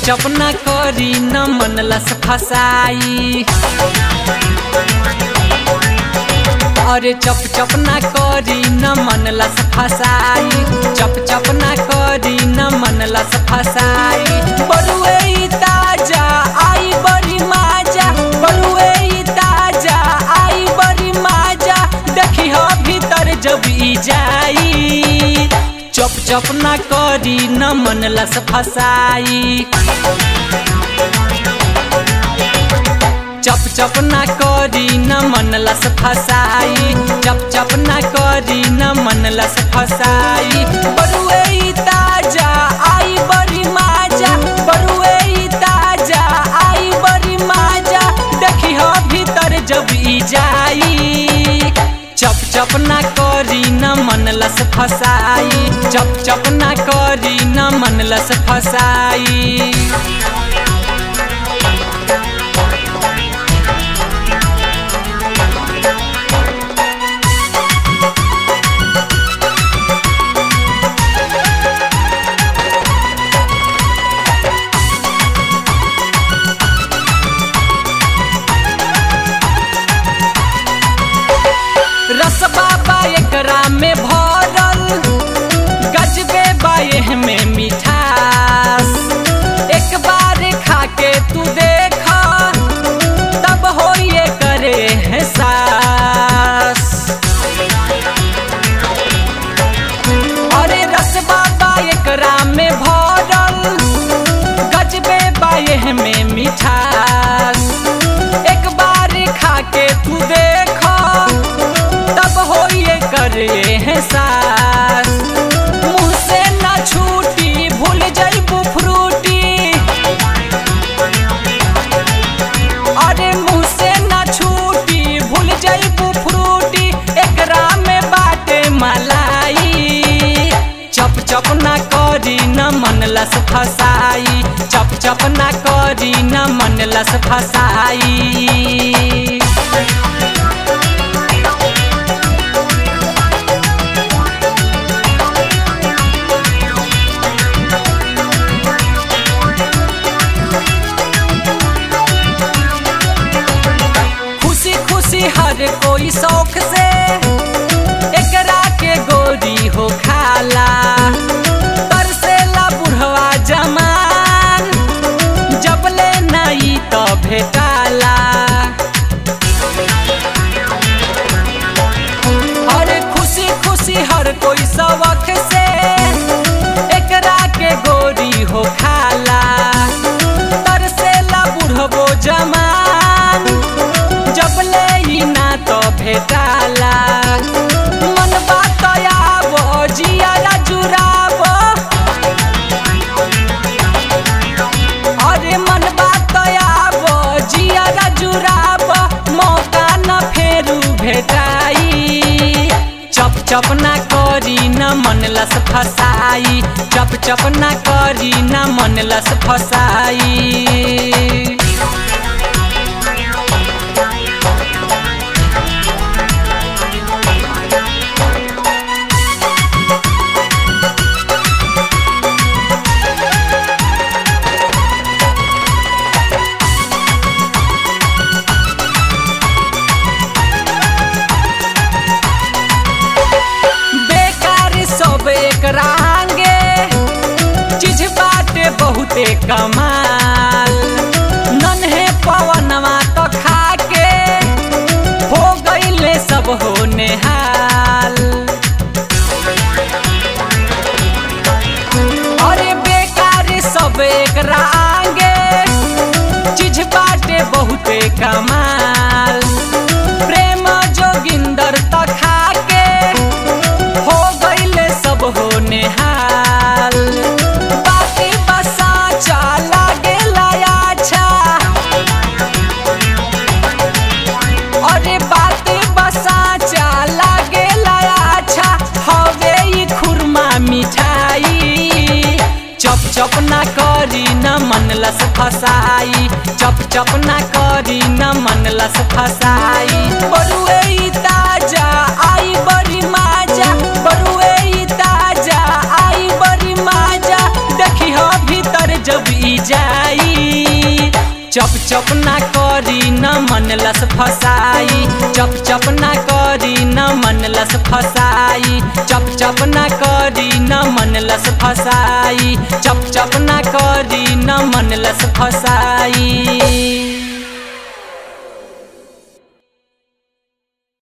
चप ना करी न मनलस फसाई। अरे चप ना करी न मनलस फसाई, चप ना करी न मनलस फसाई। बरुए ताजा आई बड़ी माजा, बरुए ताजा आई बड़ी माजा, देखी हो भीतर जब ई जाई। चप ना करी न मनलस फसाई। चप ना करी न मनलस फसाई, चप ना करी न मनलस फसाई। बरुए ताजा आई बड़ी माजा, बरुए ताजा आई बड़ी माजा, देखी हो भीतर जब ई जाई। चप ना करी न मनलस फसाई, चप ना करी न मनलस फसाई। रसबा बा एकरा में भरल, गजबे बा एह में मिठास। एक बार खाके तू देखा, तब हो ये करे एहसास। अरे रसबा बा एकरा में भरल, गजबे बा एह में मिठास। एक बार खाके तू देखा, तब हो ये करे एहसास। मुँह से ना छूटी भूल जाइबू फ्रूटी, अरे मुँह से ना छूटी भूल जाइबू फ्रूटी, एकरा में बाटे मलाई। चप ना करी न मनलस फसाई, चप ना करी न मनलस फसाई। हर कोई शौक से एकरा के गोरी हो खाला, तरसेला बुढ़वा जमान, जब ले नहीं तो भेटाला। हर खुशी हर कोई शौक से एकरा के गोरी हो खाला, तरसेला बुढ़वो जमान, जब ले ना तो भेटाला। मन बात आबो जिया जुराबो, अरे मन बात आबो जिया जुराबो, मौका न फेरू भेटाई। चप ना करी न मनलस फसाई, चप ना करी न मनलस फसाई। एकरांगे चीज बाटे बहुते कमाल, नन्हे पवनवा तो खाके हो गईले सब होने हाल। अरे बेकार सब एकरांगे चीज बाटे बहुते कमाल, प्रेम जोगिंदर तो खाके हो गईले सब होने हाल। बाती बसा चाला गेला अच्छा, अरे बाती बसा चाला गेला अच्छा, हवे ई खुरमा मिठाई। चप ना करी न मनलस फसाई, चप ना करी न मनलस फसाई। बरुए ताजा आई बड़ी माजा, बरुए ताजा आई बड़ी माजा, देखी हो भीतर जब ई जाई। चप चप ना करी न मन लस फसाई, चप चप ना करी न मन लस फसाई, चप चप ना करी न मन लस फसाई, चप चप ना करी न मन लस फसाई।